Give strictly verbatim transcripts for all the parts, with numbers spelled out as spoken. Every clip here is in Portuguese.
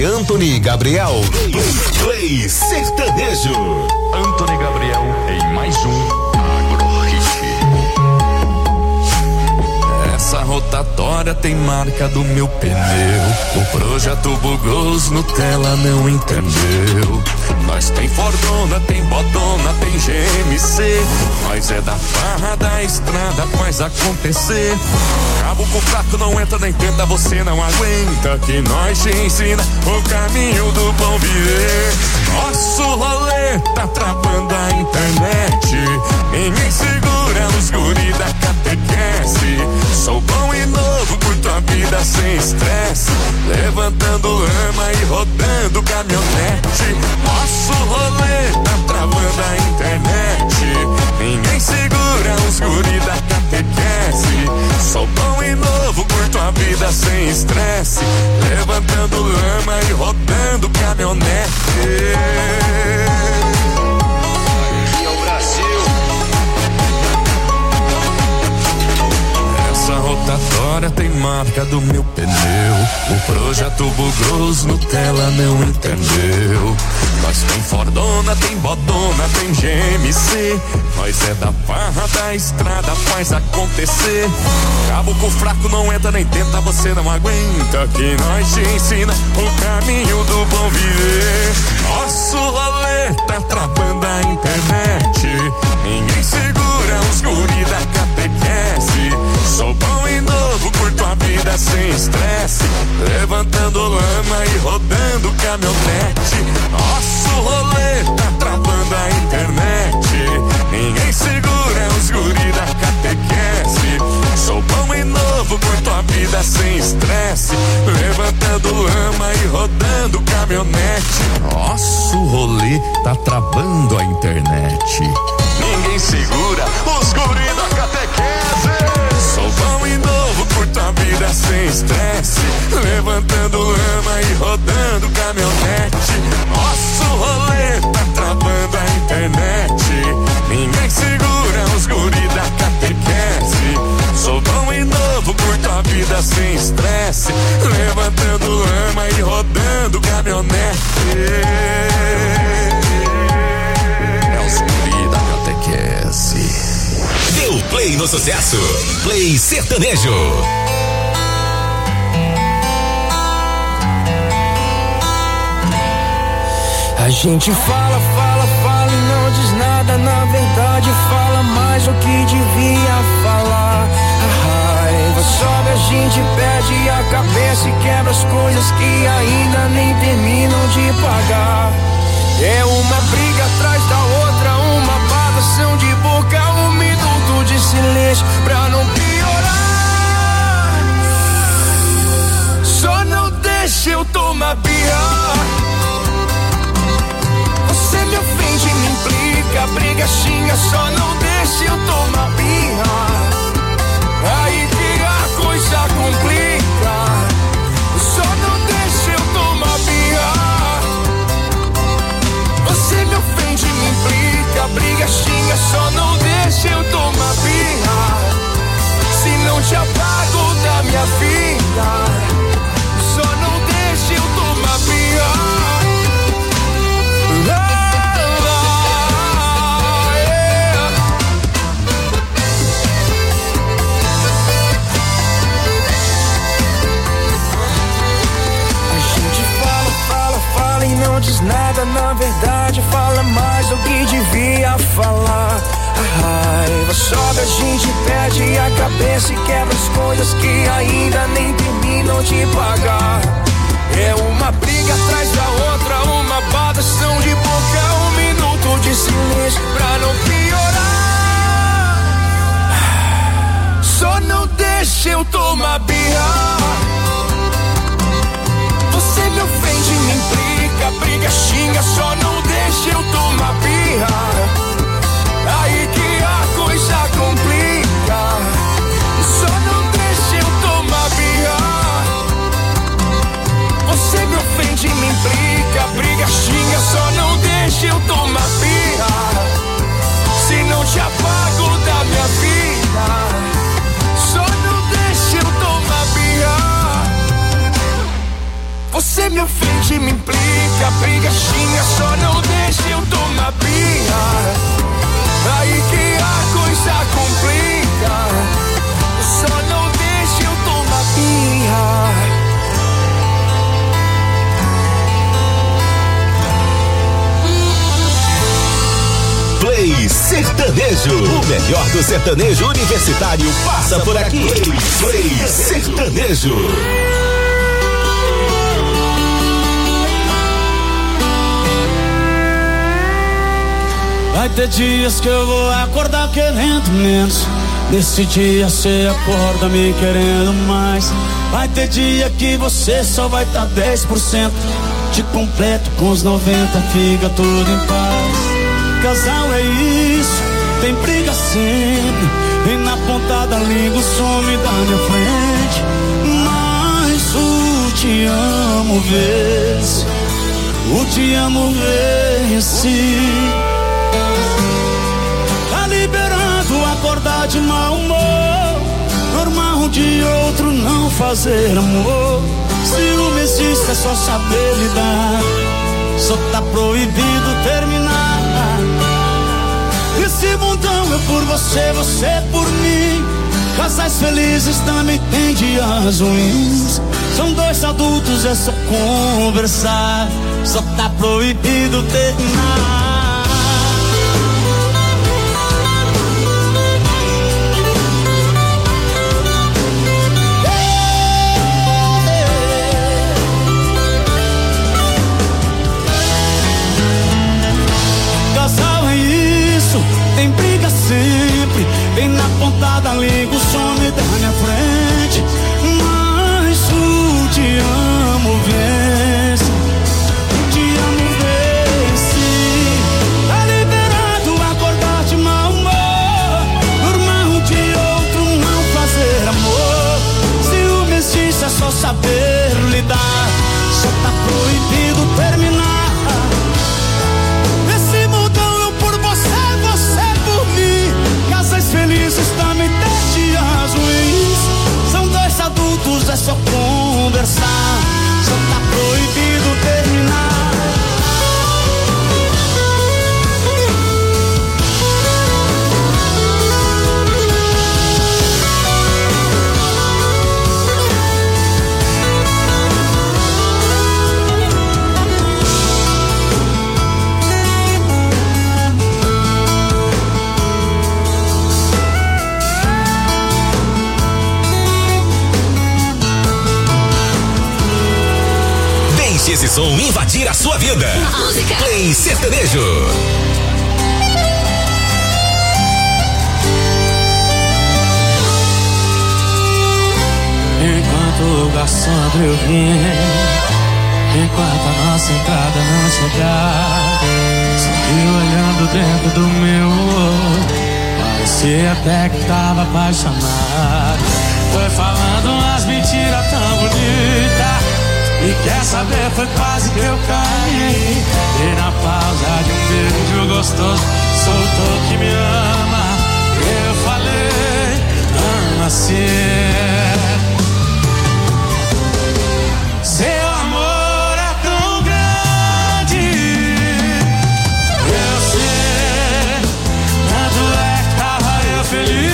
Anthony Gabriel. Play Sertanejo. Anthony Gabriel em mais um Agro Hit. Essa rotatória tem marca do meu pneu. O projeto Bugos Nutella não entendeu. Nós tem Fordona, tem Bodona, tem G M C. Nós é da farra da estrada, faz acontecer. Cabo com fraco não entra nem tenta, você não aguenta. Que nós te ensina o caminho do bom viver. Nosso rolê tá travando a internet. Ninguém segura os guri da catequese. Sou bom e novo, curto a vida sem estresse. Levantando lama e rodando caminhonete. Nosso rolê tá travando a internet. Ninguém segura os guri da catequese. Sou bom e novo, curto a vida sem estresse. Levantando lama e rodando caminhonete. Aqui é o Brasil. Essa rotatória tem marca do meu pneu. O projeto Bugos Nutella não entendeu. Nós tem Fordona, tem Bodona, tem G M C. Nós é da farra da estrada, faz acontecer. Cabo com fraco não entra nem tenta, você não aguenta. Que nós te ensina o caminho do bom viver. Nosso rolê tá travando a internet. Ninguém segura os guri da catequese. Sou bom e novo, curto a vida sem estresse. Levantando lama e rodando caminhonete. Nosso rolê tá travando a internet. Ninguém segura os guri da catequese. Sou bom e novo, curto a vida sem estresse. Levantando lama e rodando caminhonete. Nosso rolê tá travando a internet. Ninguém segura os guri da catequese. Sou bom e novo, curto a vida sem estresse. Levantando lama e rodando caminhonete. Nosso rolê tá travando a internet. Ninguém segura os guri da catequese. Sou bom e novo, curto a vida sem estresse. Levantando lama e rodando caminhonete. É os guri da catequese. Deu play no sucesso. Play Sertanejo. A gente fala, fala, fala e não diz nada. Na verdade fala mais do que devia falar. A raiva sobe, a gente perde a cabeça e quebra as coisas que ainda nem terminam de pagar. É uma briga atrás da outra, uma badação de boca, um minuto de silêncio pra não piorar. Só não deixa eu tomar birra. Você me ofende, me implica, briga, xinga, só não deixa eu tomar birra. Aí que a coisa complica. Só não deixa eu tomar birra. Você me ofende, me implica, briga, xinga, só não deixa eu tomar birra. Se não te apago da minha vida, só não deixa eu tomar birra. E não diz nada, na verdade fala mais do que devia falar. A raiva sobe, a gente perde a cabeça e quebra as coisas que ainda nem terminam de pagar. É uma briga atrás da outra, uma badação de boca, um minuto de silêncio pra não piorar. Só não deixa eu tomar birra. Você me ofende, me implica, briga, xinga, só não deixa eu tomar birra. Aí que a coisa complica. Só não deixa eu tomar birra. Você me ofende, me implica, briga, xinga, só não deixa eu tomar birra. Se não te apago da minha vida, só não deixa eu tomar birra. você me ofende, me implica. Briga, xinga, só não deixa eu tomar birra. Aí que a coisa complica. Só não deixa eu tomar birra. Play Sertanejo, o melhor do sertanejo universitário passa por aqui. Play Sertanejo. Vai ter dias que eu vou acordar querendo menos. Nesse dia cê acorda me querendo mais. Vai ter dia que você só vai tá dez por cento. Te completo com os noventa, fica tudo em paz. Casal é isso, tem briga sempre. Vem na ponta da língua, some da minha frente. Mas o te amo vence, o te amo vence. Tá liberando acordar de mau humor. Normal um de outro não fazer amor. Ciúme existe, é só saber lidar. Só tá proibido terminar. Esse mundão é por você, você é por mim. Casais felizes também tem dias ruins. São dois adultos, é só conversar. Só tá proibido terminar. Tem briga sempre, vem na ponta da língua, some da minha frente. Mas o te amo vence, o te amo vence. Tá liberado acordar de mau humor. Normal um de outro não fazer amor. Ciúme existe, é só saber lidar. Só tá proibido terminar. Felizes também tem dias ruins. São dois adultos, é só conversar. Só tá proibido terminar. Esse som invadir a sua vida. Música. Play Sertanejo. Enquanto o garçom abriu o vinho, enquanto a nossa entrada não chegar, seguiu olhando dentro do meu olho. Parecia até que tava apaixonado. Foi falando umas mentiras tão bonitas. E quer saber, foi quase que eu caí. E na pausa de um beijo gostoso, soltou que me ama. Eu falei, ama sim. Seu amor é tão grande. Eu sei, tanto é que tava eu feliz.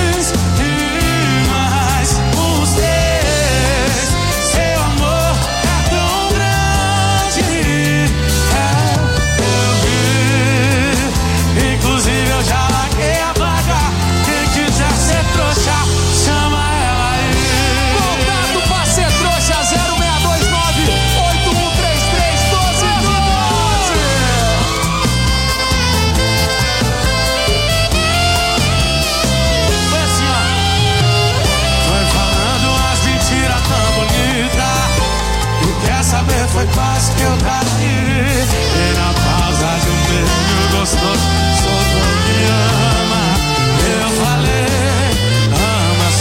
Foi quase que eu caí. E na pausa de um beijo gostoso, soltou que me ama. Eu falei, ama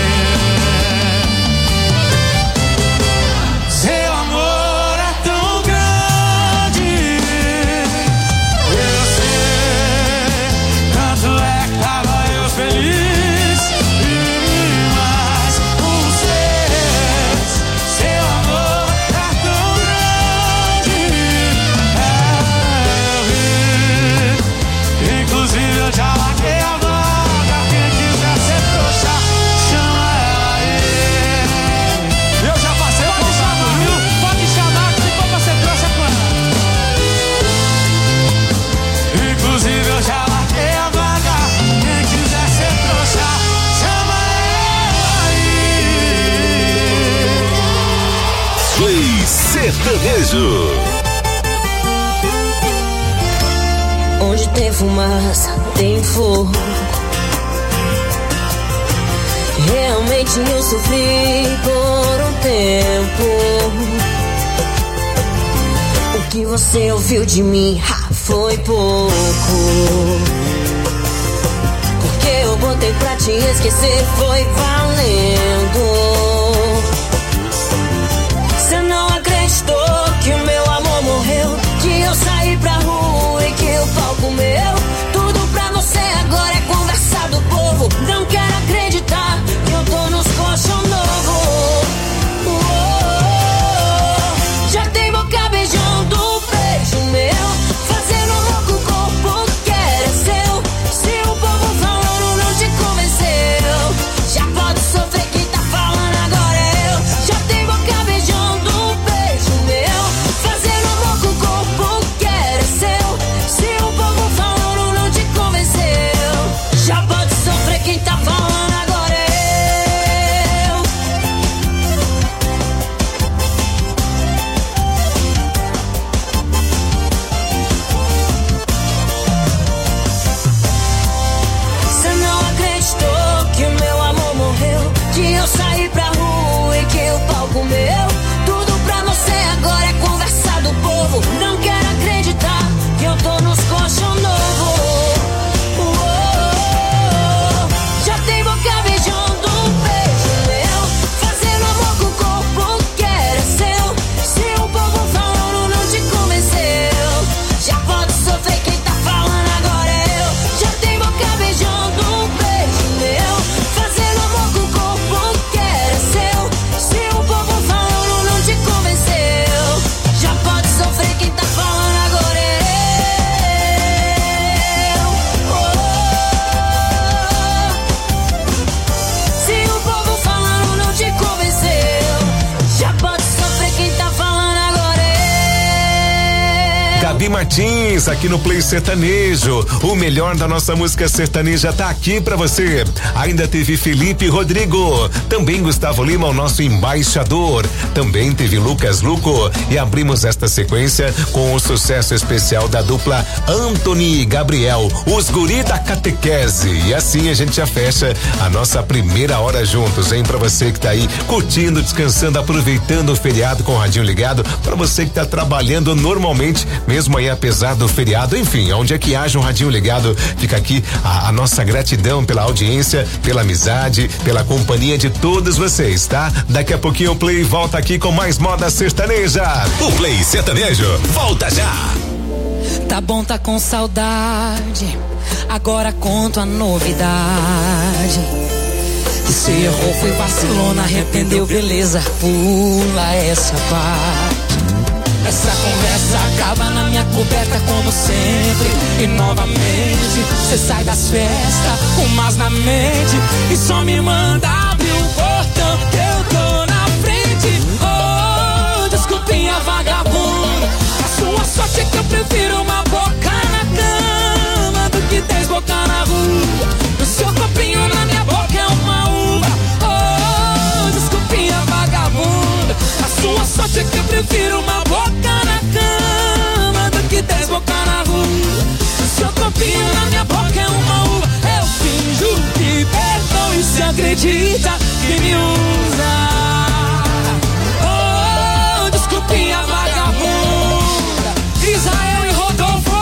sim. Seu amor é tão grande. Eu sei, tanto é que tava eu feliz. E mais um ser. Seu amor é tão grande. Sertanejo. Onde tem fumaça, tem fogo. Realmente eu sofri por um tempo. O que você ouviu de mim ha, foi pouco. Porque eu botei pra te esquecer, foi valendo. Você não acreditou que o meu amor morreu, que eu saí pra rua e que o pau comeu. Tudo pra você agora é conversa do povo. Não quero acreditar que eu tô nos colchão novo. Oh, já tem boca beijando o beijo meu, fazendo amor com o corpo que era seu. Se o povo falando não te convenceu, já pode sofrer, quem tá falando agora é eu. Já tem boca beijando o beijo meu, fazendo amor com o corpo que era seu. Se o povo falando não te convenceu, já pode sofrer, quem tá falando agora é eu. Você não acreditou que o meu amor morreu, que eu saí pra rua e que o pau comeu. Tudo pra você agora é conversa do povo. Não quero acreditar que eu tô nos colchão novo. Oh, já tem boca beijando um beijo meu, fazendo amor com o corpo que era seu. Se o povo falando não te convenceu, já pode sofrer, quem tá falando agora é eu. Já tem boca beijando um beijo meu, fazendo amor com o corpo que era seu. Se o povo falando não te convenceu, já pode sofrer, quem tá falando agora é eu. Oh, se o povo falando não te convenceu, já pode sofrer, quem tá falando agora é eu. Gabi Martins, aqui no Play Sertanejo. O melhor da nossa música sertaneja tá aqui pra você. Ainda teve Felipe Rodrigo, também Gustavo Lima, o nosso embaixador. Também teve Lucas Luco. E abrimos esta sequência com o sucesso especial da dupla Anthony e Gabriel, os guri da catequese. E assim a gente já fecha a nossa primeira hora juntos, hein? Pra você que tá aí curtindo, descansando, aproveitando o feriado com o radinho ligado. Pra você que tá trabalhando normalmente, mesmo aí apesar do feriado, enfim, onde é que haja um radinho ligado, fica aqui a, a nossa gratidão pela audiência, pela amizade, pela companhia de todos vocês, tá? Daqui a pouquinho o Play volta aqui com mais moda sertaneja. O Play Sertanejo volta já. Tá bom, tá com saudade, agora conto a novidade. Se errou, foi vacilona, arrependeu, beleza, pula essa parte. Essa conversa acaba na minha coberta como sempre. E novamente cê sai das festas com mais na mente e só me manda abrir o portão que eu tô na frente. Oh, desculpinha vagabunda, a sua sorte é que eu prefiro uma boca na cama do que dez bocas na rua. O seu copinho na minha boca é uma uva. Oh, desculpinha vagabunda, a sua sorte é que eu prefiro uma boca na cama do que dez bocas na rua. O seu copinho na minha boca é uma uva. Eu finjo que perdão e se acredita que me usa. Oh, desculpinha vagabunda, Israel e Rodolfo.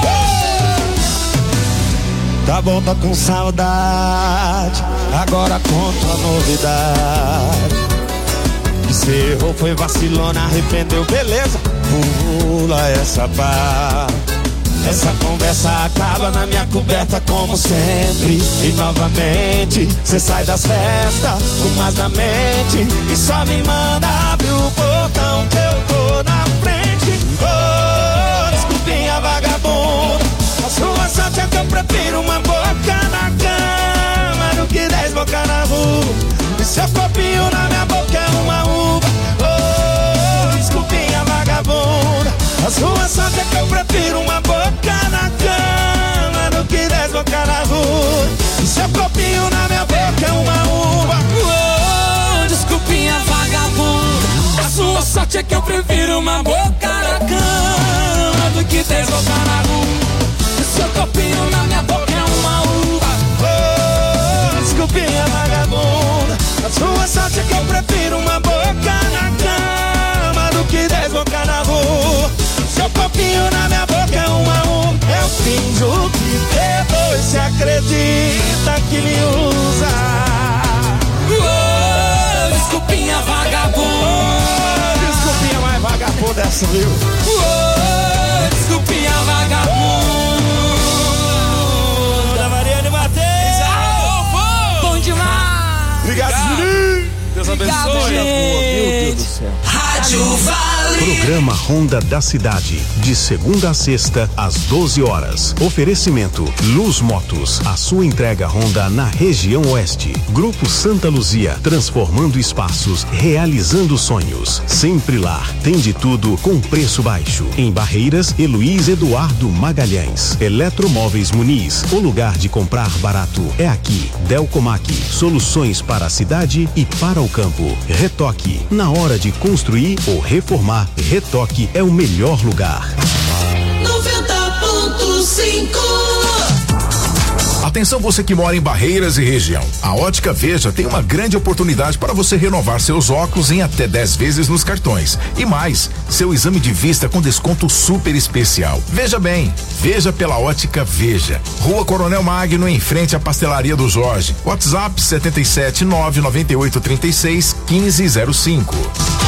Tá bom, tá com saudade, agora conto a novidade. Que se errou, foi vacilona, arrependeu, beleza, pula essa parte. Essa conversa acaba na minha coberta como sempre. E novamente cê sai das festas com mais na mente e só me manda abrir o portão que eu tô na frente. Oh, desculpinha vagabunda, a sua sorte é que eu prefiro uma boca na cama do que dez bocas na rua. E seu copinho na minha boca é uma uva. Oh, desculpinha vagabunda, a sua sorte é que eu prefiro uma boca na cama do que dez bocas na rua. E seu copinho na minha boca é uma uva. Oh, desculpinha vagabunda, a sua sorte sorte é que eu prefiro uma boca na cama do que dez bocas na rua. Seu copinho na minha boca é uma uva. Oh, desculpinha vagabunda, a sua sorte é que eu prefiro uma boca na cama do que dez bocas na rua. Seu copinho na minha boca é uma uva. Eu finjo que depois se acredita que me usa. Oh, desculpinha vagabunda, oh, desculpinha mais vagabunda essa, viu? Oh, desculpinha vagabunda. Mariane Matheus, ah, bom demais. Obrigado, menino. Deus abençoe. Meu Deus do céu. Rádio Vale. Programa Ronda da Cidade, de segunda a sexta, às doze horas. Oferecimento Luz Motos, a sua entrega Honda na região oeste. Grupo Santa Luzia, transformando espaços, realizando sonhos. Sempre lá, tem de tudo com preço baixo. Em Barreiras, Heloís Eduardo Magalhães. Eletromóveis Muniz, o lugar de comprar barato é aqui. Delcomac, soluções para a cidade e para o campo. Retoque, na hora de construir ou reformar, Retoque é o melhor lugar. noventa ponto cinco. Atenção você que mora em Barreiras e região. A Ótica Veja tem uma grande oportunidade para você renovar seus óculos em até dez vezes nos cartões. E mais, seu exame de vista com desconto super especial. Veja bem, veja pela Ótica Veja. Rua Coronel Magno, em frente à Pastelaria do Jorge. WhatsApp setenta e sete nove nove oito três seis um cinco zero cinco.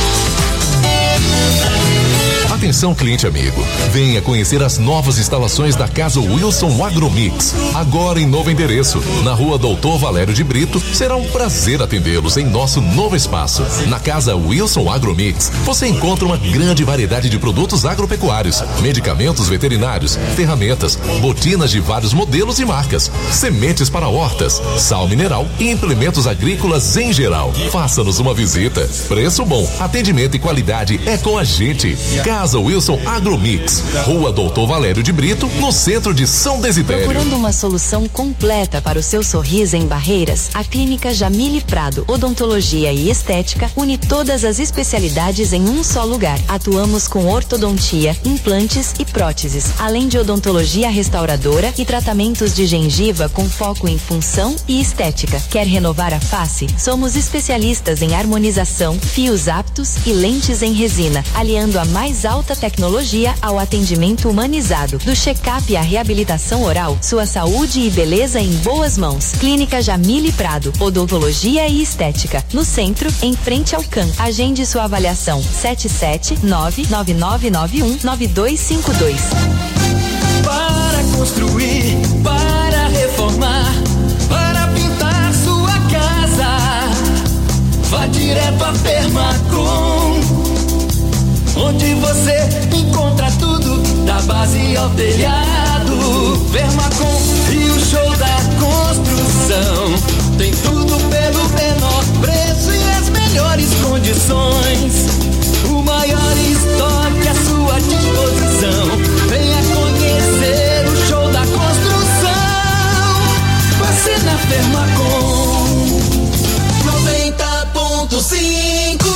Atenção, cliente amigo, venha conhecer as novas instalações da Casa Wilson Agromix, agora em novo endereço, na Rua Doutor Valério de Brito. Será um prazer atendê-los em nosso novo espaço. Na Casa Wilson Agromix, você encontra uma grande variedade de produtos agropecuários, medicamentos veterinários, ferramentas, botinas de vários modelos e marcas, sementes para hortas, sal mineral e implementos agrícolas em geral. Faça-nos uma visita. Preço bom, atendimento e qualidade é com a gente. Casa Wilson Agromix, Rua Doutor Valério de Brito, no centro de São Desidério. Procurando uma solução completa para o seu sorriso em Barreiras, a Clínica Jamile Prado Odontologia e Estética une todas as especialidades em um só lugar. Atuamos com ortodontia, implantes e próteses, além de odontologia restauradora e tratamentos de gengiva com foco em função e estética. Quer renovar a face? Somos especialistas em harmonização, fios aptos e lentes em resina, aliando a mais alta tecnologia ao atendimento humanizado. Do check-up à reabilitação oral, sua saúde e beleza em boas mãos. Clínica Jamile Prado, Odontologia e Estética, no centro, em frente ao C A N. Agende sua avaliação sete sete nove nove nove nove um nove dois cinco dois. Para construir, para reformar, para pintar sua casa, vá direto a Permacom, onde você encontra tudo, da base ao telhado. Permacom e o show da construção, tem tudo pelo menor preço e as melhores condições. O maior estoque à sua disposição. Venha conhecer o show da construção. Você na Permacom noventa ponto cinco.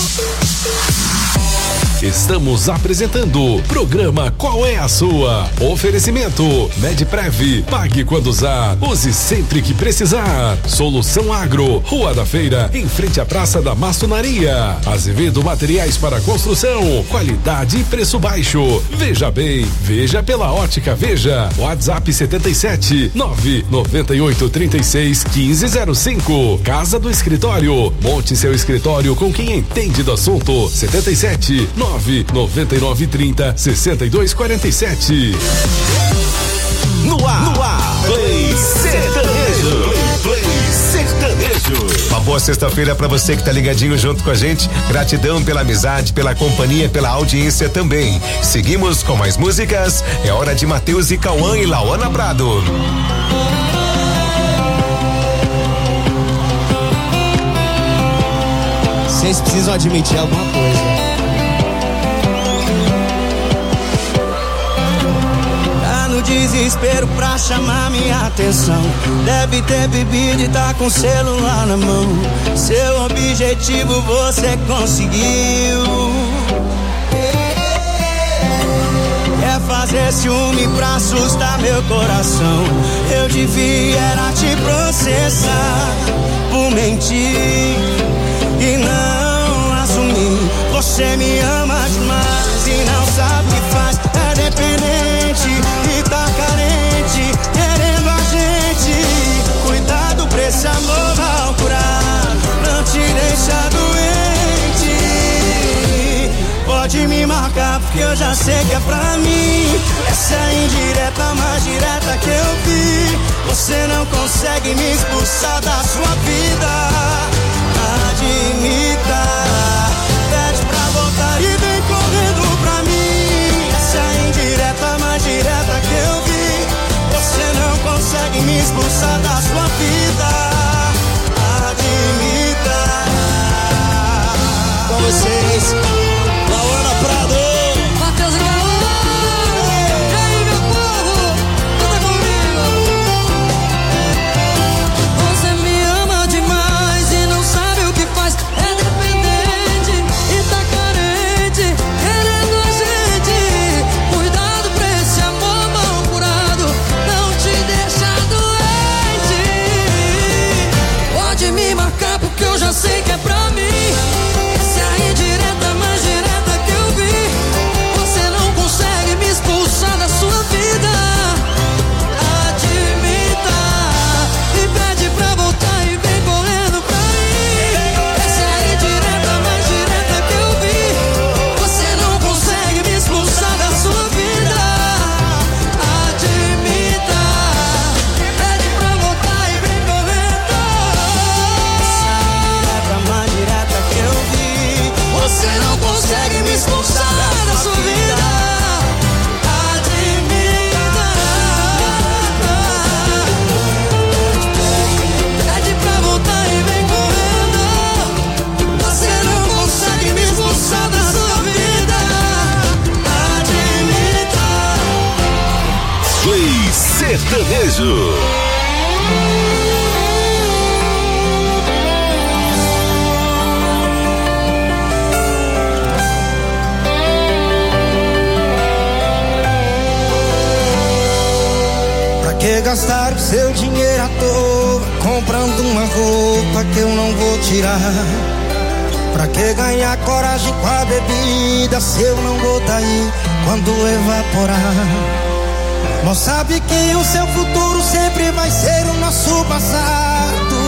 Estamos apresentando o programa Qual é a Sua? Oferecimento Medprev, pague quando usar, use sempre que precisar. Solução Agro, Rua da Feira, em frente à Praça da Maçonaria. Azevedo Materiais para Construção, qualidade e preço baixo. Veja bem, veja pela Ótica Veja. WhatsApp setenta e sete nove nove oito três seis um cinco zero cinco. Casa do Escritório, monte seu escritório com quem entende do assunto. setenta e sete nove nove nove trinta sessenta e dois quarenta e sete. No ar, no ar, Play Sertanejo. Play, Play Sertanejo. Uma boa sexta-feira pra você que tá ligadinho junto com a gente. Gratidão pela amizade, pela companhia, pela audiência também. Seguimos com mais músicas. É hora de Matheus e Cauã e Lauana Prado. Vocês precisam admitir alguma coisa. No desespero pra chamar minha atenção, deve ter bebido e tá com o celular na mão. Seu objetivo você conseguiu. fazer ciúme pra assustar meu coração. Eu devia era te processar por mentir e não assumir. Você me ama demais e não sabe o que faz. É dependente e tá carente, querendo a gente. Cuidado pra esse amor mal curado não te deixa doente. Pode me marcar porque eu já sei que é pra mim. Essa é a indireta mais direta que eu vi. Você não consegue me expulsar da sua vida. Admita, pede pra voltar e vem correndo pra mim. Essa é a indireta mais direta que eu vi. Você não consegue me expulsar da sua vida. Admita. Com vocês, Lauana Prado, Matheus e Gaúcho. E aí, meu povo, canta comigo. Você me ama demais e não sabe o que faz. É dependente e tá carente, querendo a gente. Cuidado pra esse amor mal curado não te deixa doente. Pode me marcar porque eu já sei que é pra mim. Essa é a indireta mais direta que eu vi. Você não consegue me expulsar da sua vida. Admita e pede pra voltar e vem correndo pra mim. Essa é a indireta mais direta que eu vi. Você não consegue me expulsar da sua vida. Admita, pede pra voltar e vem correndo. Essa é a indireta mais direta que eu vi. Você não consegue me expulsar da sua vida. Admita, pede pra voltar e vem correndo. Você não consegue me expulsar da sua vida. Admita. Play Sertanejo. Pra que gastar o seu dinheiro à toa comprando uma roupa que eu não vou tirar? Pra que ganhar coragem com a bebida se eu não vou daí quando evaporar? Não sabe que o seu futuro sempre vai ser o nosso passado.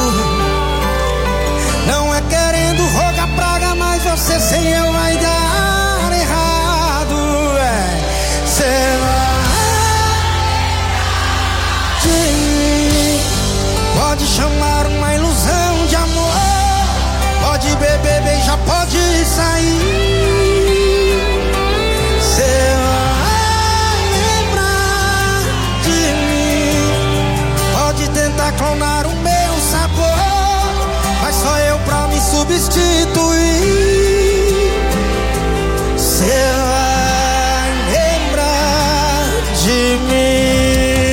Não é querendo rogar praga, mas você sem eu vai dar errado. É, cê vai de mim. Pode chamar uma ilusão de amor. Pode beber, beijar, pode sair. Cê vai lembrar de mim. Pode tentar clonar o meu sabor, mas só eu pra me substituir. Cê vai lembrar de mim.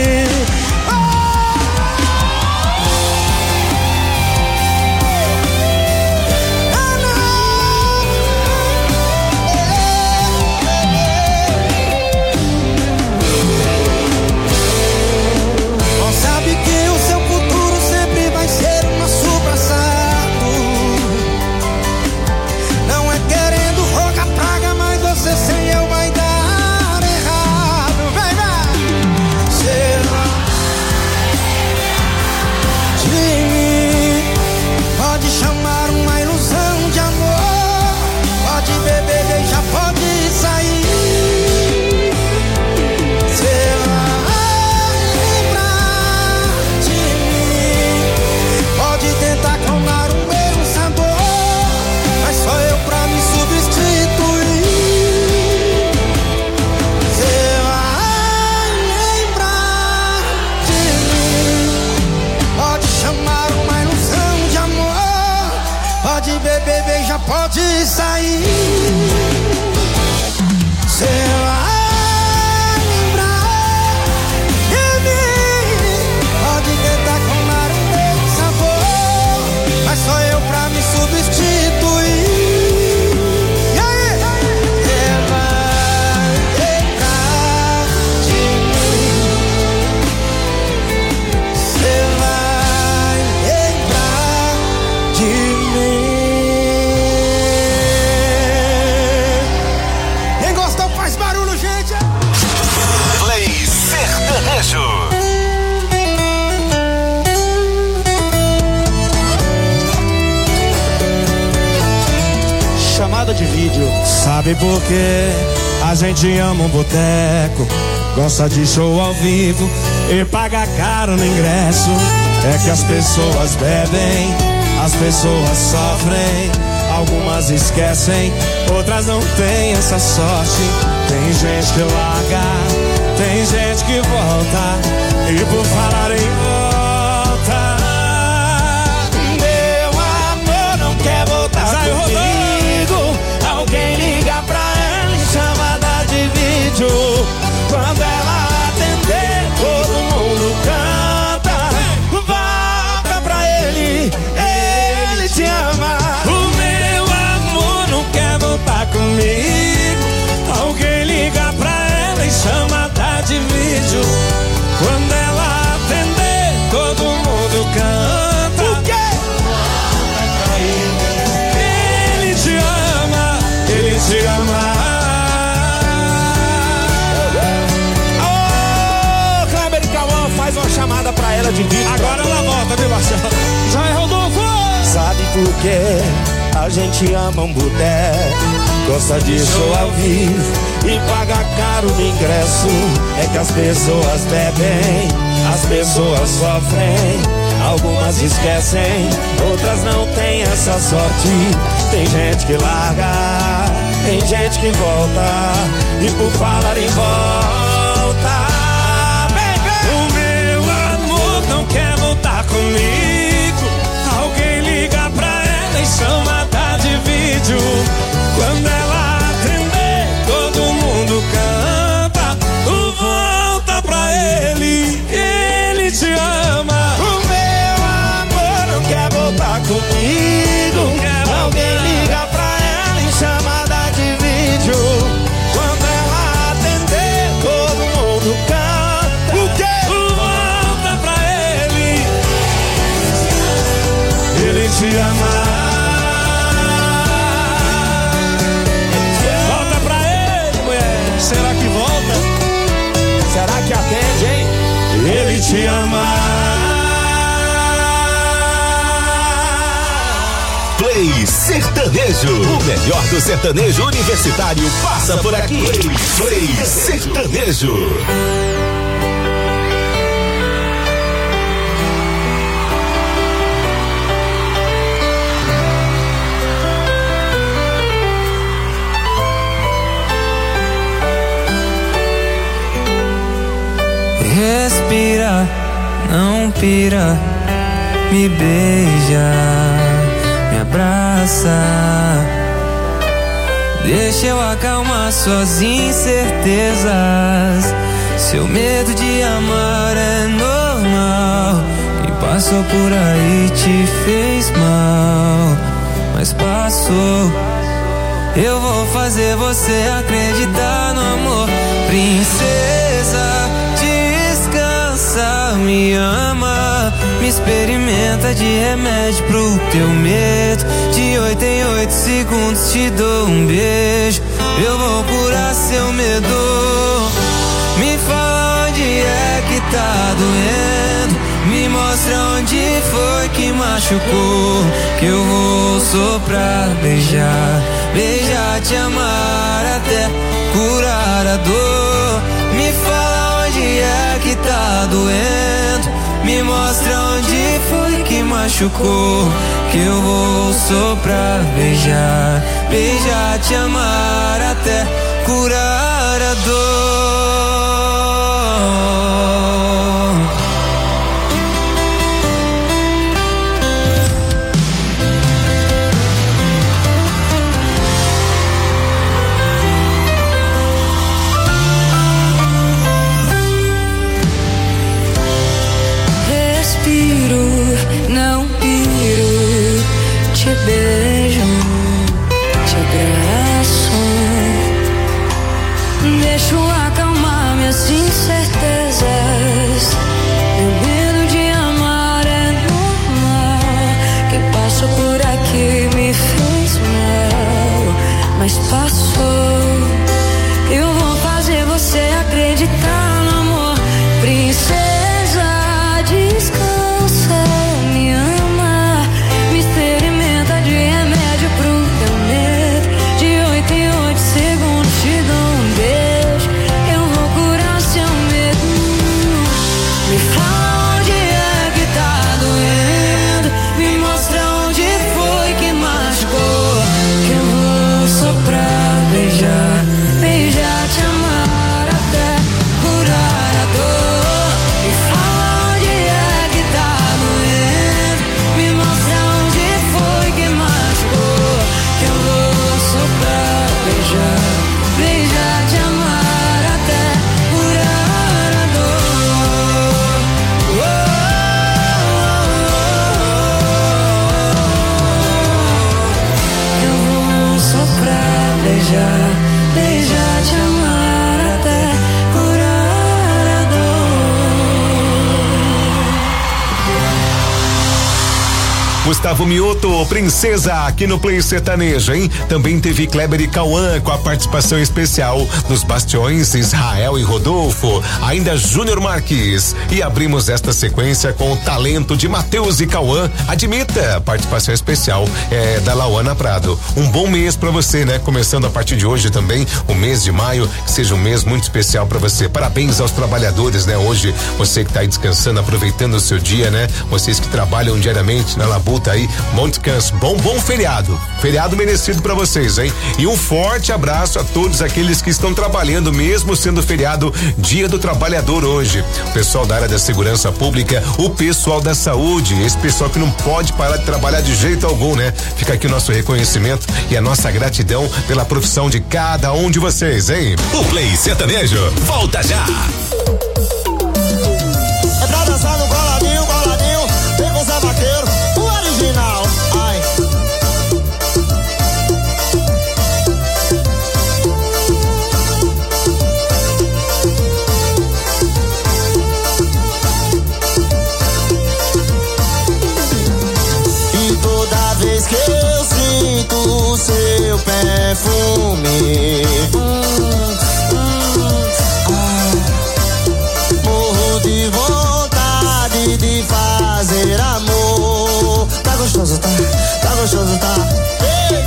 Pode sair, cê vai lembrar de mim. Pode tentar clonar o meu sabor, mas só eu pra me substituir. E aí? Cê vai lembrar de mim. Pode chamar uma ilusão de amor. Pode beber, beijar, pode sair. Cê vai lembrar de mim. Pode tentar clonar o meu sabor, mas só eu pra me substituir. Cê vai lembrar de mim. Pode chamar uma ilusão de amor. Pode beber, beijar, pode sair. Cê vai lembrar de mim. Pode tentar clonar o meu sabor, mas só eu pra me substituir. Yeah. Sabe por quê? A gente ama um boteco, gosta de show ao vivo e paga caro no ingresso. É que as pessoas bebem, as pessoas sofrem, algumas esquecem, outras não têm essa sorte. Tem gente que larga, tem gente que volta, e por falar em volta, meu amor não quer voltar Sai comigo. Alguém liga pra ela em chamada de vídeo. Quando ela atender, todo mundo canta. Volta pra ele, ele te ama. O meu amor não quer voltar comigo. Alguém liga pra ela em chamada de vídeo. Quando ela atender, todo mundo canta. O quê? Ele te ama, ele te ama. Ô, Kleber e Cauã, faz uma chamada pra ela de vídeo. Agora ela volta, viu, Marcelo? Já é Rodolfo. Sabe por quê? A gente ama um boteco, gosta de show ao vivo e paga caro no ingresso. É que as pessoas bebem, as pessoas sofrem, algumas esquecem, outras não têm essa sorte. Tem gente que larga, tem gente que volta, e por falar em volta, baby, o meu amor não quer voltar comigo. Alguém liga pra ela em chamada de vídeo. Quando ela atender, todo mundo canta. Tu volta pra ele, ele te ama. O meu amor não quer voltar comigo. Alguém liga pra ela em chamada de vídeo. Quando ela atender, todo mundo canta. O quê? Tu volta pra ele, ele te ama. Será que volta? Será que atende, hein? Ele te ama. Play Sertanejo. O melhor do sertanejo universitário passa por aqui. Play Sertanejo. Respira, não pira, me beija, me abraça. Deixa eu acalmar suas incertezas. Seu medo de amar é normal. Quem passou por aí te fez mal, mas passou. Eu vou fazer você acreditar no amor. Princesa, me ama, me experimenta de remédio pro teu medo. De oito em oito segundos te dou um beijo. Eu vou curar seu medo. Me fala onde é que tá doendo. Me mostra onde foi que machucou. Que eu vou soprar, beijar, beijar, te amar até curar a dor. Me fala onde é que tá doendo. Me mostra onde foi que machucou. Que eu vou soprar, beijar, beijar, te amar até curar a dor. Não piro, te beijo, te abraço. Deixo acalmar minhas incertezas. Meu medo de amar é normal. Quem passou por aqui me fez mal, mas passou. Eu vou fazer você acreditar no amor. Princesa, descansa, me ama, me experimenta de remédio pro teu medo. De oito em oito Gustavo Mioto, Princesa, aqui no Play Sertanejo, hein? Também teve Kleber e Cauã com a participação especial nos Bastiões, Israel e Rodolfo, ainda Júnior Marques. E abrimos esta sequência com o talento de Matheus e Cauã, Admita, participação especial é, da Lauana Prado. Um bom mês pra você, né? Começando a partir de hoje também, o mês de maio, que seja um mês muito especial pra você. Parabéns aos trabalhadores, né? Hoje, você que tá aí descansando, aproveitando o seu dia, né? Vocês que trabalham diariamente na labuta aí, bom descanso, bom, bom feriado. Feriado merecido pra vocês, hein? E um forte abraço a todos aqueles que estão trabalhando, mesmo sendo feriado, Dia do Trabalhador hoje. O pessoal da área da segurança pública, o pessoal da saúde, esse pessoal que não pode parar de trabalhar de jeito algum, né? Fica aqui o nosso reconhecimento e a nossa gratidão pela profissão de cada um de vocês, hein? O Play Sertanejo volta já. É pra dançar no coladinho, coladinho, vem com o Zé Vaqueiro, o original, ai. E toda vez que eu sinto o seu perfume, hum, de vontade de fazer amor. Tá gostoso, tá? Tá gostoso, tá? Ei!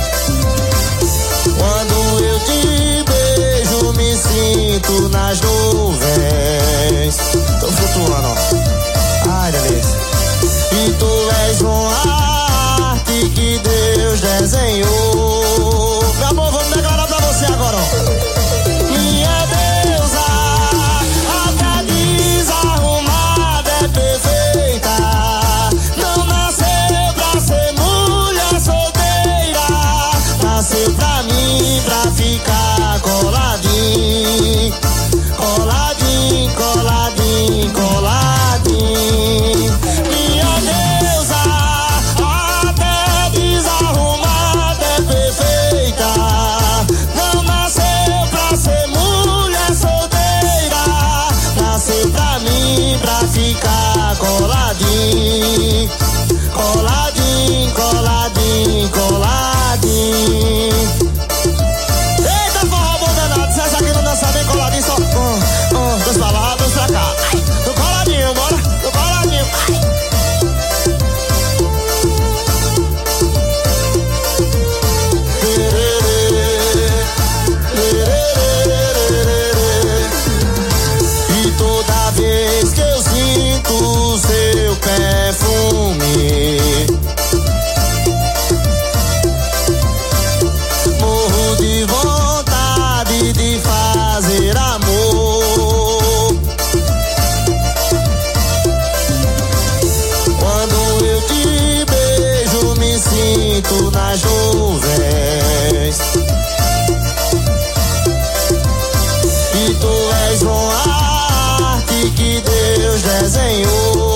Quando eu te beijo, me sinto nas nuvens. Tô flutuando, ó. Ai, delícia. E tu és uma arte que Deus desenhou. Meu amor, vamos declarar pra você agora, ó. Pra mim, pra ficar coladinho, coladinho, coladinho, coladinho. Minha deusa, até desarrumada é perfeita. Não nasceu pra ser mulher solteira. Nasceu pra mim, pra ficar coladinho, coladinho, coladinho, coladinho. Eita, forró bom danado, se essa aqui não dança bem coladinho, só um, um, dois pra lá, dois pra cá. Ai, no coladinho, bora, no coladinho. Ai. E toda vez que eu sinto o seu perfume, de vontade de fazer amor. Quando eu te beijo, me sinto nas nuvens. E tu és uma arte que Deus desenhou.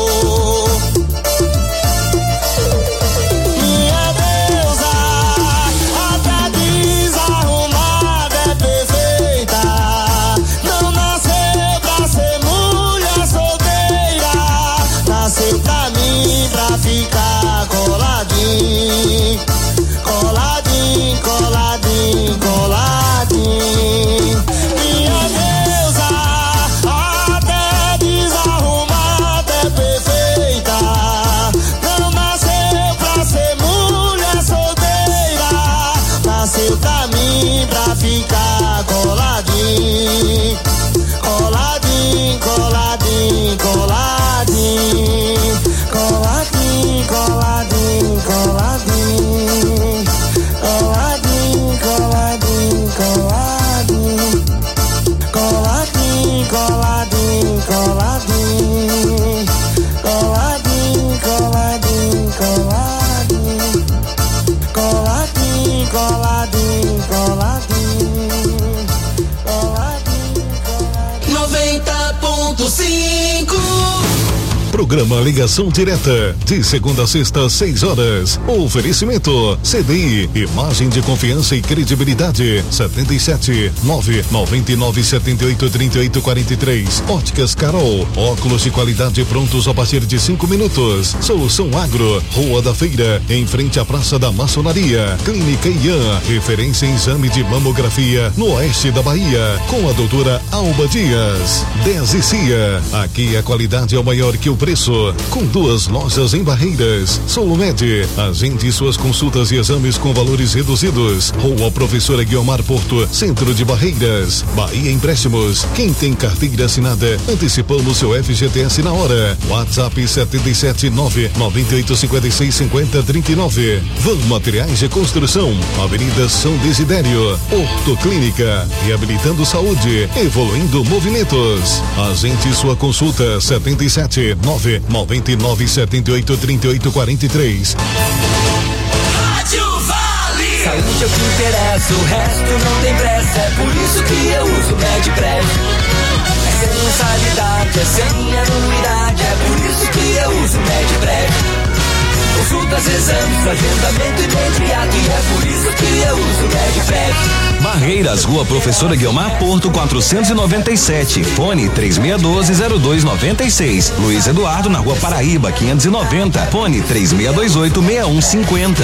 Pra ficar coladinho, coladinho, coladinho, coladinho. Minha deusa, até desarrumada é perfeita. Não nasceu pra ser mulher solteira. Nasceu pra mim, pra ficar coladinho, coladinho, coladinho, coladinho. Coladinho, coladinho, coladinho, coladinho, coladinho, coladinho, coladinho, coladinho, coladinho, coladinho, coladinho, coladinho, coladinho, coladinho, coladinho, coladinho, noventa ponto cinco. Programa Ligação Direta, de segunda a sexta, seis horas. Oferecimento C D I, imagem de confiança e credibilidade. setenta e sete, nove nove nove sete oito três oito quatro três. Óticas Carol, óculos de qualidade prontos a partir de cinco minutos. Solução Agro, Rua da Feira, em frente à Praça da Maçonaria. Clínica Ian, referência em exame de mamografia no oeste da Bahia, com a doutora Alba Dias. dez e Cia, aqui a qualidade é o maior que o preço, com duas lojas em Barreiras. Solumed, agende suas consultas e exames com valores reduzidos. Rua Professora Guiomar Porto, centro de Barreiras. Bahia Empréstimos, quem tem carteira assinada, antecipando seu F G T S na hora. WhatsApp sete sete nove nove oito cinco seis cinco zero três nove. Van Materiais de Construção, Avenida São Desidério. Ortoclínica, reabilitando saúde, evoluindo movimentos. Agende sua consulta sete sete nove nove nove sete oito três oito quatro três. Rádio Vale. Saúde é o que interessa, o resto não tem pressa. É por isso que eu uso Medprev. É sem mensalidade, é sem anuidade. É por isso que eu uso Medprev. Consultas, exames, agendamento imediato. E é por isso que eu uso Medprev. Barreiras, Rua Professora Guiomar Porto, quatrocentos e noventa e sete. Fone três seis um dois zero dois nove seis. Luiz Eduardo, na Rua Paraíba, quinhentos e noventa. Fone três seis dois oito seis um cinco zero.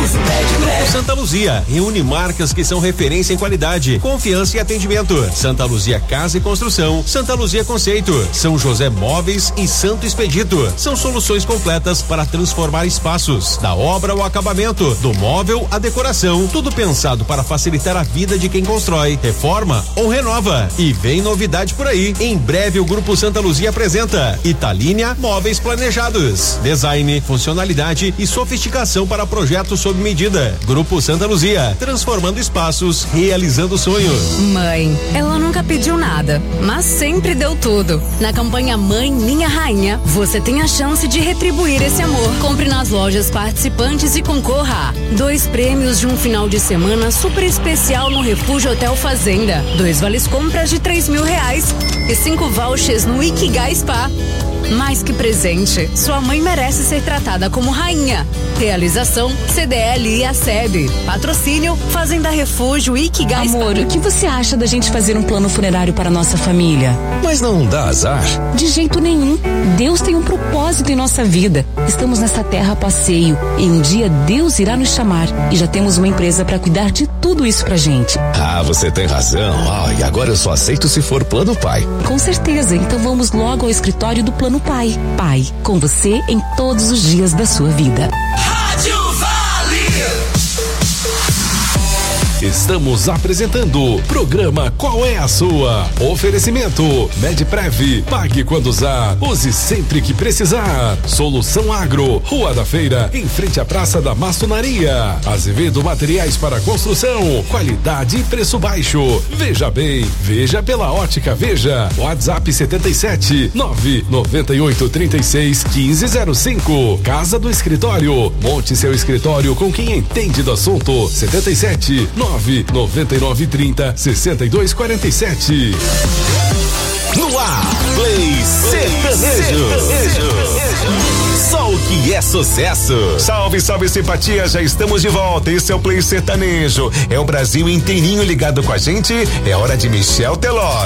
Santa Luzia reúne marcas que são referência em qualidade, confiança e atendimento. Santa Luzia Casa e Construção, Santa Luzia Conceito, São José Móveis e Santo Expedito. São soluções completas para transformar espaços, da obra ao acabamento, do móvel à decoração, tudo pensado para facilitar a vida de quem constrói, reforma ou renova. E vem novidade por aí. Em breve o Grupo Santa Luzia apresenta Italínia Móveis Planejados. Design, funcionalidade e sofisticação para projetos sob medida. Grupo Santa Luzia, transformando espaços, realizando sonhos. Mãe, ela nunca pediu nada, mas sempre deu tudo. Na campanha Mãe Minha Rainha, você tem a chance de retribuir esse amor. Compre nas lojas participantes e concorra a dois prêmios de um final de semana super especial no Refúgio Hotel Fazenda, dois vales compras de três mil reais e cinco vouchers no Ikigai Spa. Mais que presente, sua mãe merece ser tratada como rainha. Realização C D L e A S E B. Patrocínio Fazenda Refúgio Ikigai Spa. Amor, o que você acha da gente fazer um plano funerário para nossa família? Mas não dá azar? De jeito nenhum. Deus tem um propósito em nossa vida. Estamos nessa terra a passeio e um dia Deus irá nos chamar. E já temos uma empresa para cuidar de tudo isso pra gente. Ah, você tem razão. Ah, e agora eu só aceito se for Plano Pai. Com certeza, então vamos logo ao escritório do Plano Pai. Pai, com você em todos os dias da sua vida. Rádio Vale. Estamos apresentando o programa Qual é a Sua? Oferecimento Medprev, pague quando usar, use sempre que precisar. Solução Agro, Rua da Feira, em frente à Praça da Maçonaria. Azevedo Materiais para Construção, qualidade e preço baixo. Veja bem, veja pela Ótica Veja. WhatsApp setenta e sete nove nove oito três seis um cinco zero cinco. Casa do Escritório, monte seu escritório com quem entende do assunto. setenta e sete nove nove nove trinta sessenta e dois quarenta e sete. No ar, Play Sertanejo. Só o que é sucesso. Salve, salve simpatia, já estamos de volta. Esse é o Play Sertanejo. É o Brasil inteirinho ligado com a gente. É hora de Michel Teló.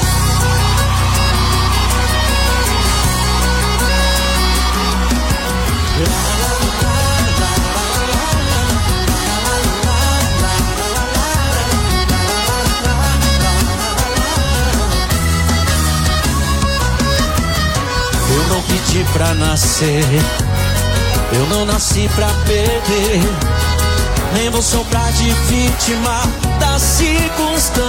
Eu não pedi pra nascer, eu não nasci pra perder, nem vou sobrar de vítima das circunstâncias.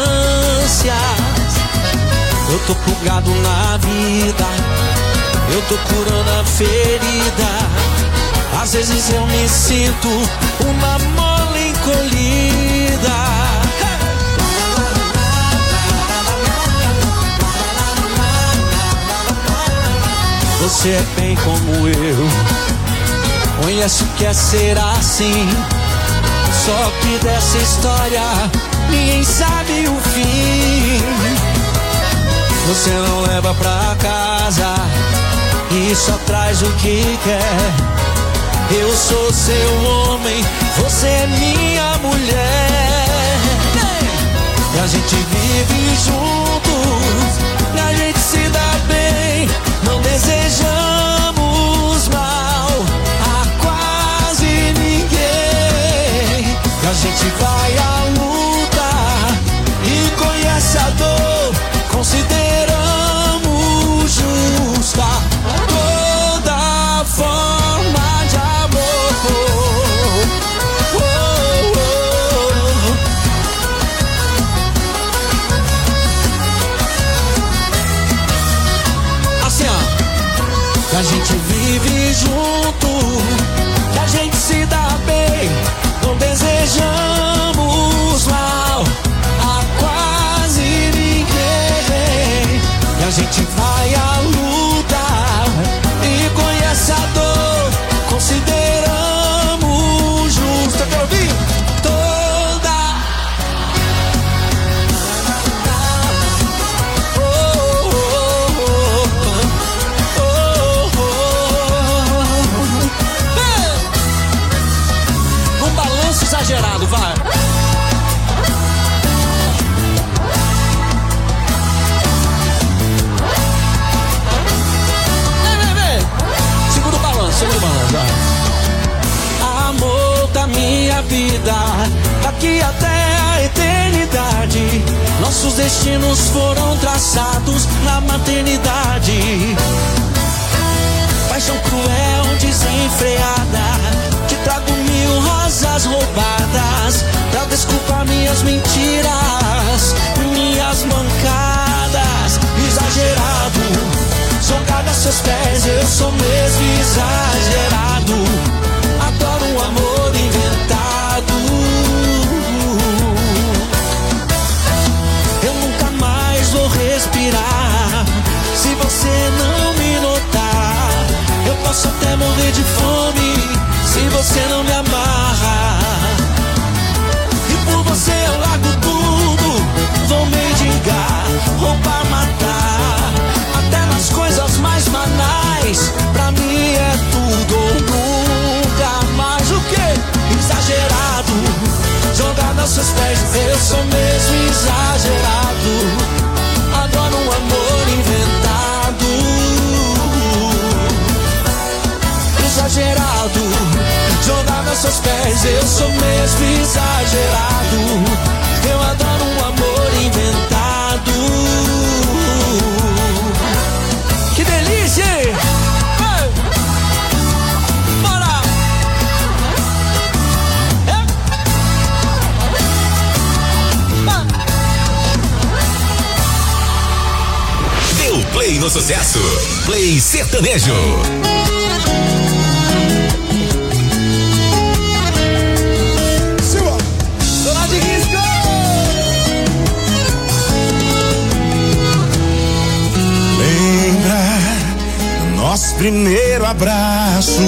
Eu tô plugado na vida, eu tô curando a ferida. Às vezes eu me sinto uma mole encolhida. Você é bem como eu, conhece o que é ser assim. Só que dessa história ninguém sabe o fim. Você não leva pra casa e só traz o que quer. Eu sou seu homem, você é minha mulher. E a gente vive juntos, e a gente se dá bem, não desejamos mal a quase ninguém. E a gente vai à luta e conhece a dor, consideramos justa toda forma de amor. Oh, oh, oh. Assim, ó, que a gente vive junto, que a gente se dá bem, não desejamos mal a quase ninguém. E a gente vai à luta e conhece a dor, consideramos justa. Quer ouvir? Toda oh, oh, oh, oh, oh. Hey! Um balanço exagerado, vai. Segura o balanço, amor da minha vida, daqui até a eternidade, nossos destinos foram traçados na maternidade. Paixão cruel, desenfreada, te trago mil rosas roubadas pra desculpar minhas mentiras, minhas mancadas. Exagerado, jogado a seus pés, eu sou mesmo exagerado. Adoro um amor inventado. Eu nunca mais vou respirar se você não me notar. Eu posso até morrer de fome se você não me amarrar. E por você eu largo tudo, vou mendigar, roubar, matar, até nas coisas mais banais. Pra mim é tudo ou nunca mais. O quê? Exagerado, jogado aos seus pés, eu sou mesmo exagerado. Adoro um amor inventado. Exagerado, jogado aos seus pés, eu sou mesmo exagerado. Eu adoro um amor inventado. Que delícia! Ei! Bora! É. Deu play no sucesso. Play sertanejo. Nosso primeiro abraço.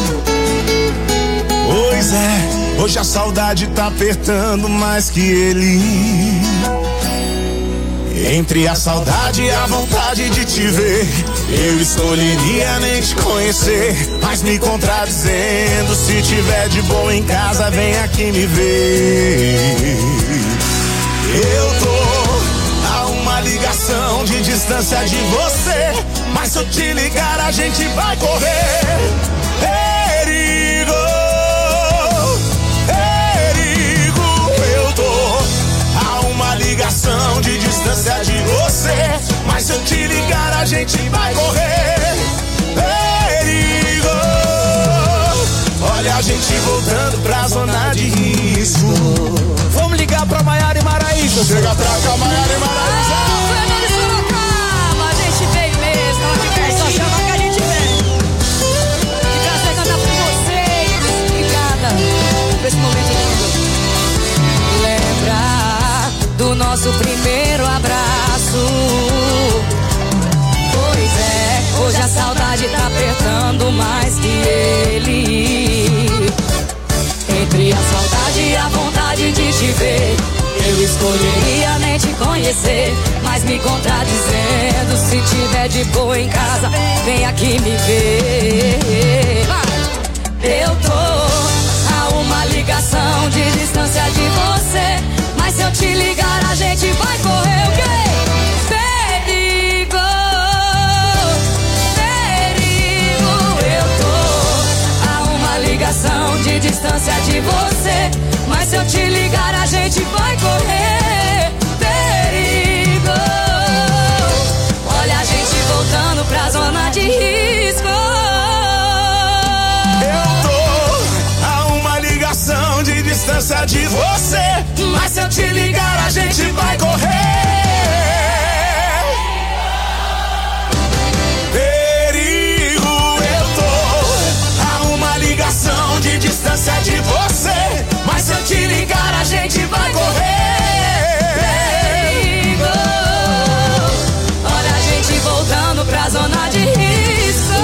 Pois é, hoje a saudade tá apertando mais que ele. Entre a saudade e a vontade de te ver, eu escolheria nem te conhecer. Mas me contradizendo, se tiver de boa em casa, vem aqui me ver. Eu tô a uma ligação de distância de você, mas se eu te ligar a gente vai correr. Perigo, perigo. Eu tô a uma ligação de distância de você, mas se eu te ligar a gente vai correr. Perigo. Olha a gente voltando pra zona de risco. Vamos ligar pra Maiara e Maraísa. Chega pra cá, Maiara e Maraísa. Esse momento lindo. Lembra do nosso primeiro abraço? Pois é, hoje a saudade tá apertando mais que ele. Entre a saudade e a vontade de te ver, eu escolheria nem te conhecer. Mas me contradizendo, se tiver tiver de boa em casa, vem aqui me ver. Eu tô a uma ligação de distância de você, mas se eu te ligar a gente vai correr o quê? Perigo, perigo. Eu tô a uma ligação de distância de você, mas se eu te ligar a gente vai correr. Perigo. Olha a gente voltando pra zona de risco. De distância de você, mas se eu te ligar a gente vai correr. Perigo, eu tô a uma ligação de distância de você, mas se eu te ligar a gente vai correr. Perigo. Olha a gente voltando pra zona de risco.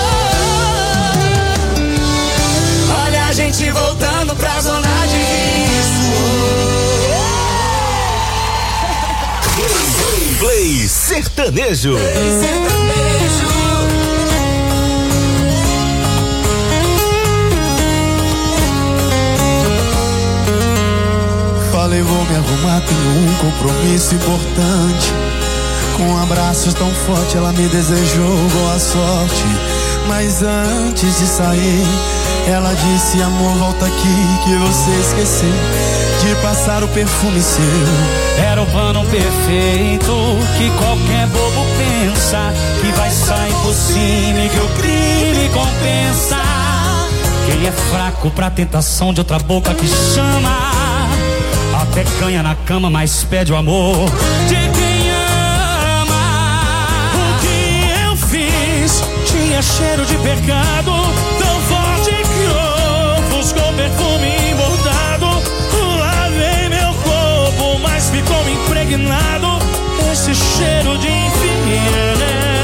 Olha a gente voltando pra zona de risco. Play Sertanejo. Play Sertanejo. Falei, vou me arrumar, tenho um compromisso importante. Com abraços tão fortes, ela me desejou boa sorte. Mas antes de sair, ela disse, amor, volta aqui que você esqueceu de passar o perfume seu. Era o plano perfeito que qualquer bobo pensa, que vai sair por cima e que o crime compensa. Quem é fraco pra tentação de outra boca que chama, até ganha na cama, mas pede o amor de quem ama. O que eu fiz tinha cheiro de pecado, tão forte que ofuscou perfume bordado. Lavei meu corpo, mas ficou impregnado esse cheiro de infiel.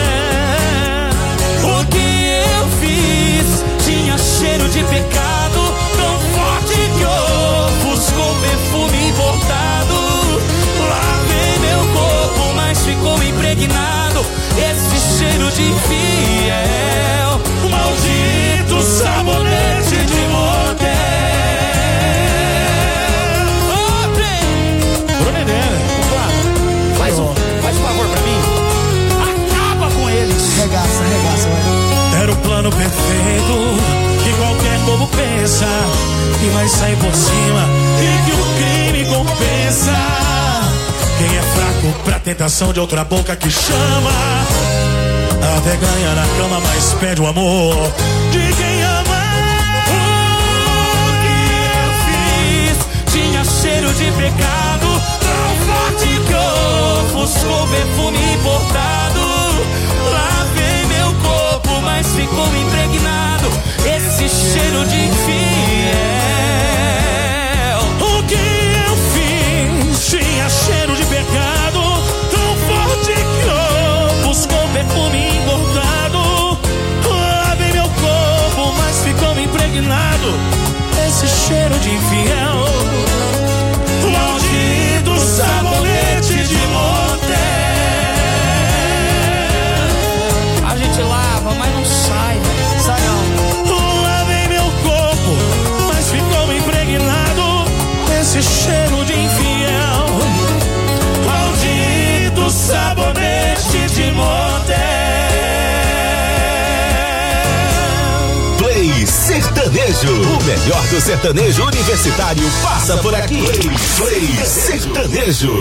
O que eu fiz tinha cheiro de pecado, tão forte que ofuscou perfume importado. Lavei meu corpo, mas ficou impregnado esse cheiro de infiel. O maldito sabonete de motel. Faz um, faz um favor pra mim. Acaba com eles. Regaça, regaça, vai. Era o plano perfeito que qualquer bobo pensa, que vai sair por cima e que o crime compensa. Quem é fraco pra tentação de outra boca que chama, até ganha na cama, mas pede o amor de quem ama. O que eu fiz tinha cheiro de pecado, tão forte que ofuscou perfume importado. Lavei meu corpo, mas ficou impregnado esse cheiro de infiel. O que eu fiz tinha cheiro de pecado, tão forte que ofuscou perfume importado. Lavei meu corpo, mas ficou impregnado esse cheiro de infiel. Maldito sabonete de motel. A gente lava, mas não sai, sai não. Lavei meu corpo, mas ficou impregnado esse cheiro de infiel. Maldito sabonete de motel. Play Sertanejo. O melhor do sertanejo universitário passa por aqui. Play Sertanejo.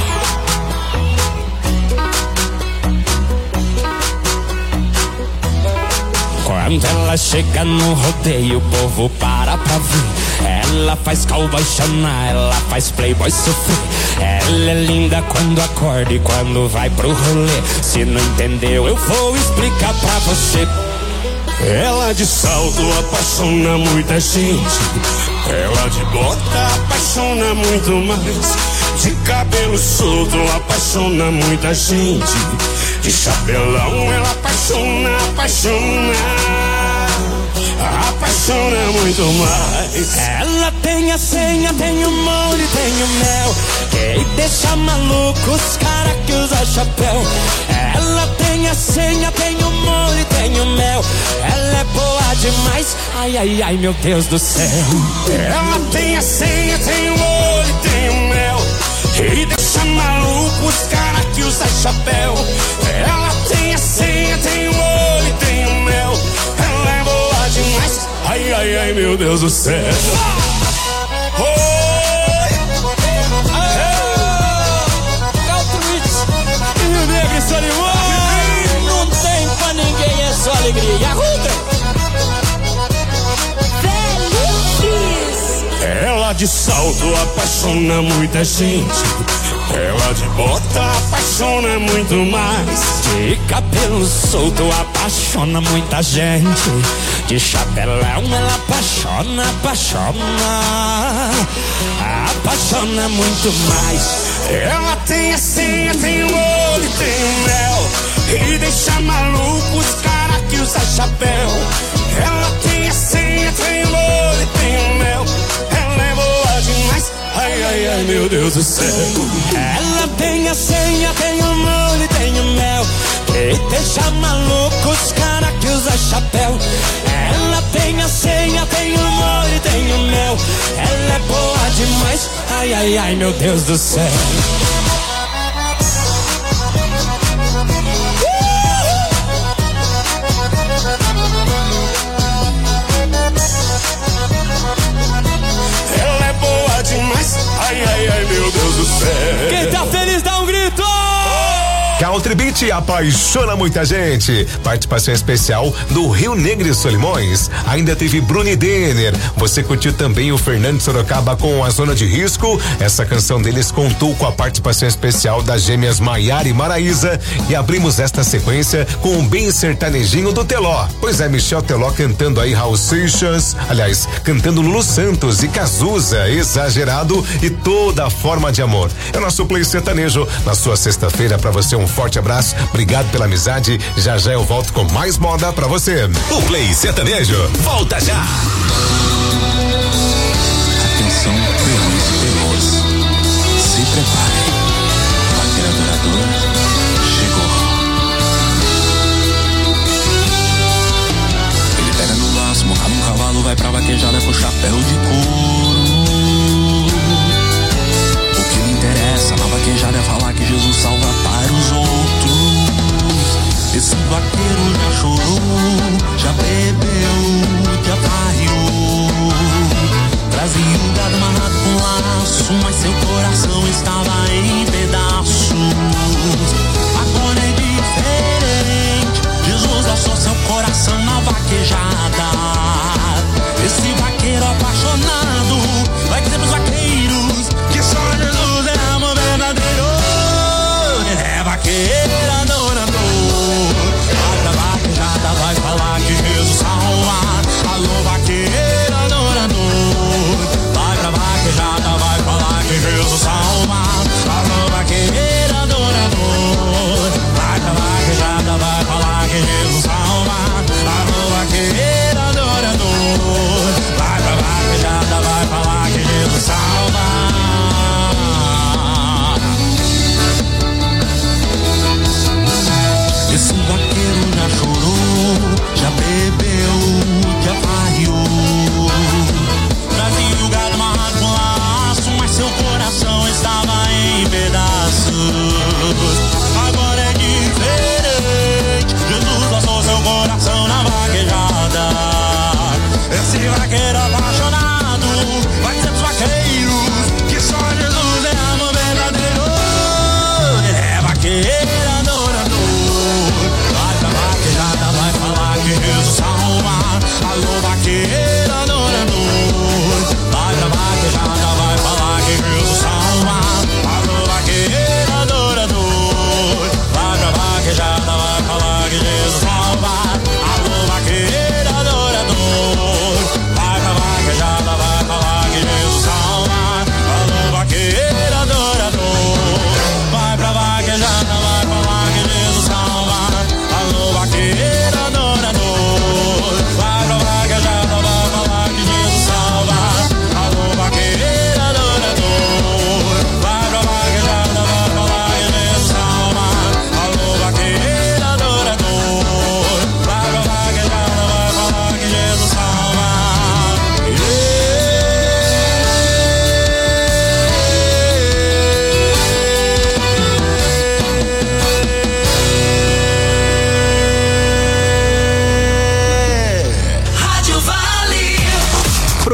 Quando ela chega no rodeio, o povo para pra ver. Ela faz cowboy chorar, ela faz playboy sofrer. Ela é linda quando acorda e quando vai pro rolê. Se não entendeu, eu vou explicar pra você. Ela de salto apaixona muita gente. Ela de bota apaixona muito mais. De cabelo solto apaixona muita gente. De chapelão ela apaixona, apaixona. Apaixona muito mais. Ela tem a senha, tem o molde, tem o mel, que deixa maluco os cara que usa chapéu. Ela tem a a senha, tem o molho, tem o mel. Ela é boa demais, ai, ai, ai, meu Deus do céu. Ela tem a senha, tem o molho, tem o mel. E deixa maluco os caras que usam chapéu. Ela tem a senha, tem o molho, tem o mel. Ela é boa demais, ai, ai, ai, meu Deus do céu. Rio Negro e Solimões, não tem pra ninguém, é só alegria. Arruda! Ela de salto apaixona muita gente. Ela de bota apaixona muito mais. De cabelo solto apaixona muita gente. De chapelão ela apaixona, apaixona, apaixona muito mais. Ela tem a senha, tem o olho, tem o mel. E deixa maluco os caras que usam chapéu. Ela tem a senha, tem o olho, tem o mel. Ela é boa demais, ai, ai, ai, meu Deus do céu. Ela tem a senha, tem o molho, tem o mel. E deixa maluco os caras que usam chapéu. Ela tem a senha, tem o molho, tem o mel. Ela é boa demais, ai, ai, ai, meu Deus do céu. Ela é boa demais, ai, ai, ai, meu Deus do céu. Quem tá feliz dá um grito! Country Beat apaixona muita gente. Participação especial do Rio Negro e Solimões. Ainda teve Bruni Denner. Você curtiu também o Fernando Sorocaba com A Zona de Risco. Essa canção deles contou com a participação especial das gêmeas Maiara e Maraísa. E abrimos esta sequência com o bem sertanejinho do Teló. Pois é, Michel Teló cantando aí Raul Seixas. Aliás, cantando Lulu Santos e Cazuza, Exagerado e Toda Forma de Amor. É o nosso Play Sertanejo na sua sexta-feira. Pra você um forte abraço, obrigado pela amizade. Já já eu volto com mais moda pra você. O Play Sertanejo volta já. Atenção, peões e peões, se prepare. A vaqueira adoradora chegou. Ele pega no laço, monta num cavalo, vai pra vaquejada com chapéu de couro. O que me interessa na vaquejada é falar que Jesus salva para os outros. Esse vaqueiro já chorou, já bebeu, já tarriou. Trazia o gado amarrado com laço, mas seu coração estava em pedaços. Agora é diferente, Jesus alçou seu coração na vaquejada. Esse vaqueiro apaixonado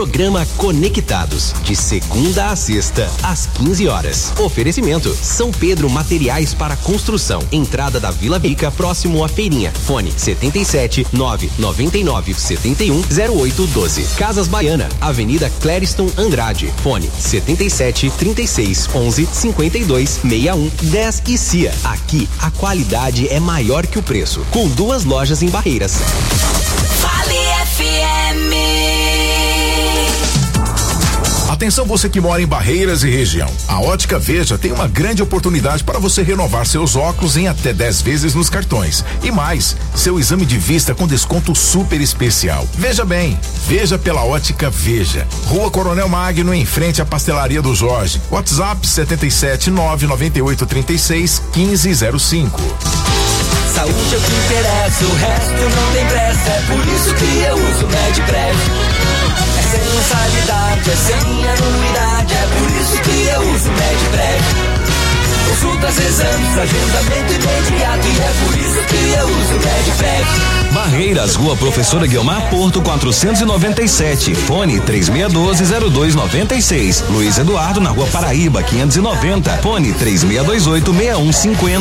Programa Conectados, de segunda a sexta, às quinze horas. Oferecimento: São Pedro Materiais para Construção. Entrada da Vila Rica, próximo à Feirinha. Fone setenta e sete, nove nove nove, setenta e um, zero oito doze. Casas Baiana, Avenida Clériston Andrade. Fone setenta e sete, trinta e seis, onze, cinquenta e dois, sessenta e um, dez e C I A. Aqui, a qualidade é maior que o preço. Com duas lojas em Barreiras. Vale F M. Atenção você que mora em Barreiras e região. A Ótica Veja tem uma grande oportunidade para você renovar seus óculos em até dez vezes nos cartões. E mais, seu exame de vista com desconto super especial. Veja bem, veja pela Ótica Veja. Rua Coronel Magno, em frente à Pastelaria do Jorge. WhatsApp setenta e sete, nove nove oito, trinta e seis, quinze zero cinco. Saúde é o que interessa, o resto não tem pressa. É por isso que eu uso Medprev. É sem mensalidade, é sem anuidade. É por isso que eu uso Medprev. Consultas, exames, agendamento imediato. E é por isso que eu uso Medprev. Barreiras, Rua Professora Guiomar Porto quatrocentos e noventa e sete, fone três seis um dois, zero dois nove seis. Luiz Eduardo na Rua Paraíba quinhentos e noventa, fone três seis dois oito, seis um cinco zero.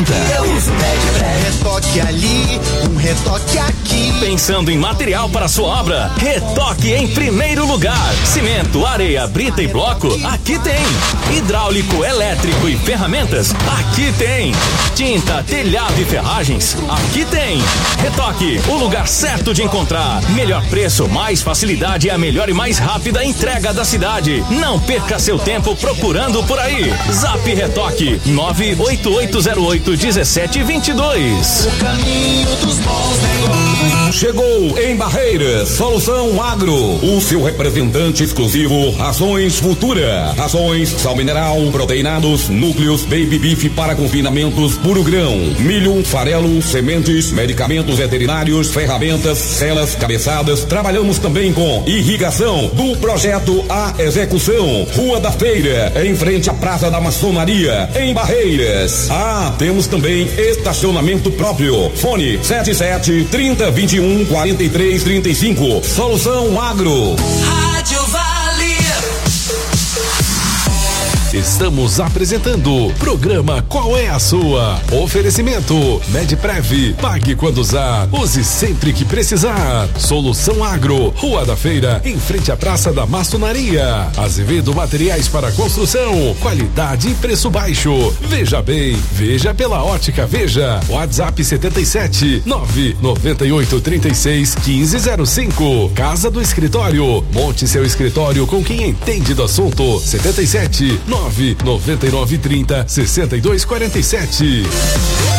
Retoque ali, um retoque aqui. Pensando em material para sua obra? Retoque em primeiro lugar. Cimento, areia, brita e bloco? Aqui tem. Hidráulico, elétrico e ferramentas? Aqui tem. Tinta, telhado e ferragens? Aqui tem. Retoque, o lugar certo de encontrar. Melhor preço, mais facilidade e a melhor e mais rápida entrega da cidade. Não perca seu tempo procurando por aí. Zap Retoque nove oito oito zero oito um sete dois dois. O caminho dos bons negócios. Chegou em Barreiras, Solução Agro, o seu representante exclusivo Rações Futura. Rações, sal mineral, proteinados, núcleos, baby beef para confinamentos, puro grão, milho, farelo, sementes, medicamentos veterinários, ferramentas, celas, cabeçadas. Trabalhamos também com irrigação, do projeto à execução. Rua da Feira, em frente à Praça da Maçonaria, em Barreiras. Ah, temos também estacionamento próprio. Fone sete sete, trinta, vinte e um, quarenta e três, trinta e cinco. Solução Agro. Rádio Vale. Estamos apresentando programa Qual é a Sua? Oferecimento Medprev, pague quando usar, use sempre que precisar. Solução Agro, Rua da Feira, em frente à Praça da Maçonaria. Azevedo Materiais para Construção, qualidade e preço baixo. Veja bem, veja pela Ótica Veja. WhatsApp setenta e sete, nove nove oito, trinta e seis, quinze zero cinco. Casa do Escritório, monte seu escritório com quem entende do assunto. setenta e sete, nove nove nove, trinta, sessenta e dois, quarenta e sete.